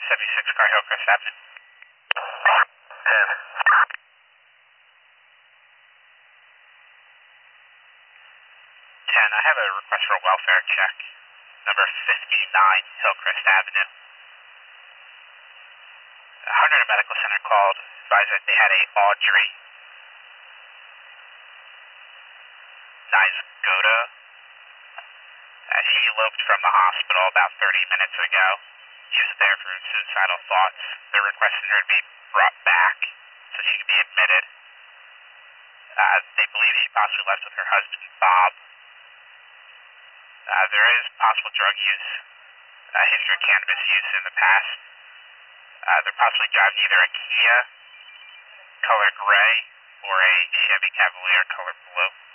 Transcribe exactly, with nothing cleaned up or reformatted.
seventy-six Car Hillcrest Avenue. ten. ten, I have a request for a welfare check. Number fifty-nine Hillcrest Avenue. Hunter Medical Center called, advised that they had a Audrey Nice-Goda. Uh, she eloped from the hospital about thirty minutes ago. She was there for suicidal thoughts. They're requesting her to be brought back so she can be admitted. Uh, they believe she possibly left with her husband, Bob. Uh, there is possible drug use, uh, history of cannabis use in the past. Uh, they're possibly driving either a Kia color gray or a Chevy Cavalier color blue.